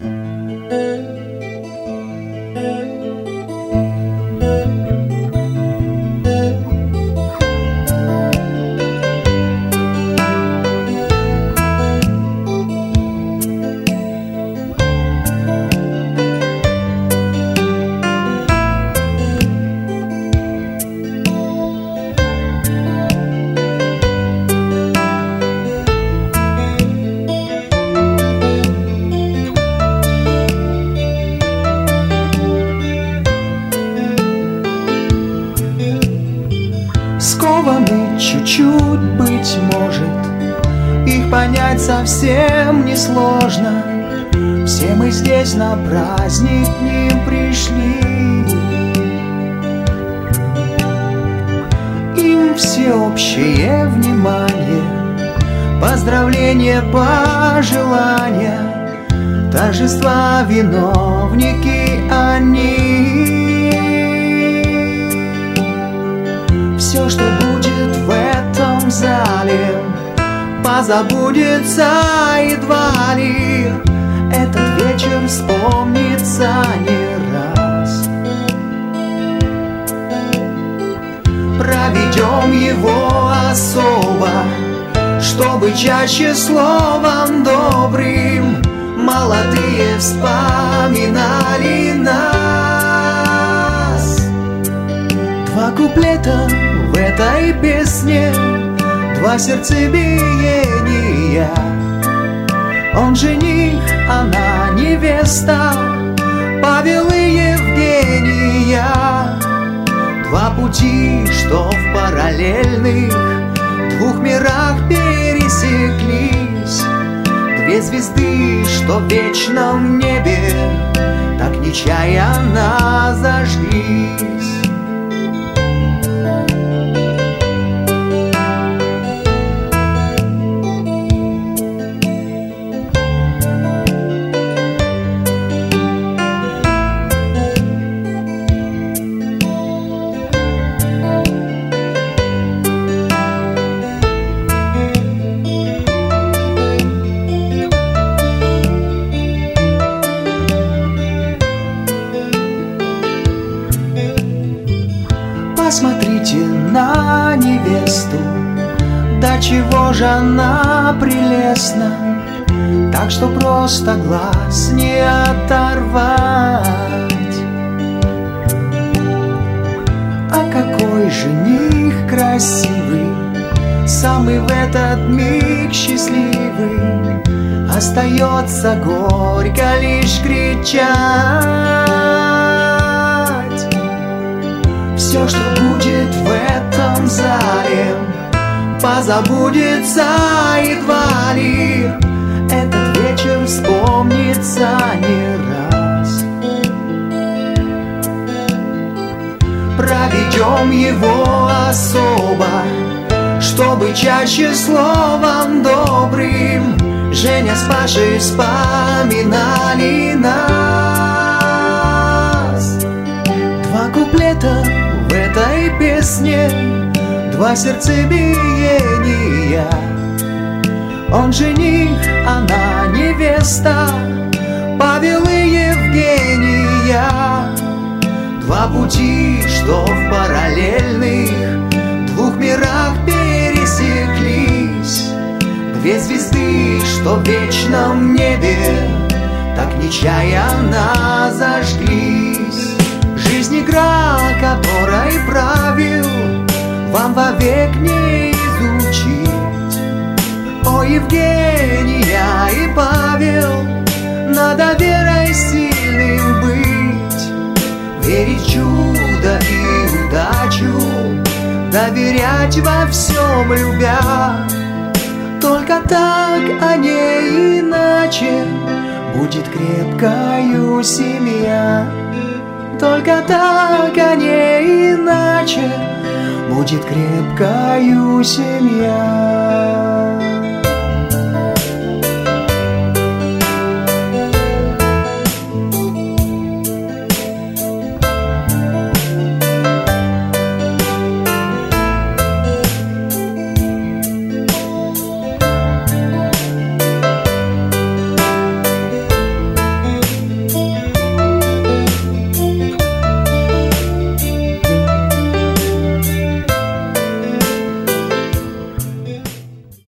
Скованы чуть-чуть, быть может, их понять совсем несложно. Все мы здесь на праздник к ним пришли. Им всеобщее внимание, поздравления, пожелания, торжества виновники они. Все, что будет в этом зале, позабудется едва ли. Этот вечер вспомнится не раз. Проведем его особо, чтобы чаще словом добрым молодые вспоминали нас. Два куплета в этой песне, два сердцебиения. Он жених, она невеста, Павел и Евгения. Два пути, что в параллельных двух мирах пересеклись. Две звезды, что в вечном небе так нечаянно зажглись. Посмотрите на невесту, до чего же она прелестна, так что просто глаз не оторвать. А какой жених красивый, самый в этот миг счастливый, остается горько лишь кричать. Все, что будет в этом зале, позабудется едва ли. Этот вечер вспомнится не раз. Проведем его особо, чтобы чаще словом добрым Женя с Пашей вспоминали нас. Два куплета в этой песне, два сердцебиения. Он жених, она невеста, Павел и Евгения. Два пути, что в параллельных двух мирах пересеклись. Две звезды, что в вечном небе так нечаянно зажглись. Жизнь игра, которой правил вам вовек не изучить. О, Евгения и Павел, надо верой сильным быть, верить в чудо и удачу, доверять во всем любя. Только так, а не иначе, будет крепкою семья. Только так, а не иначе, будет крепкою семья.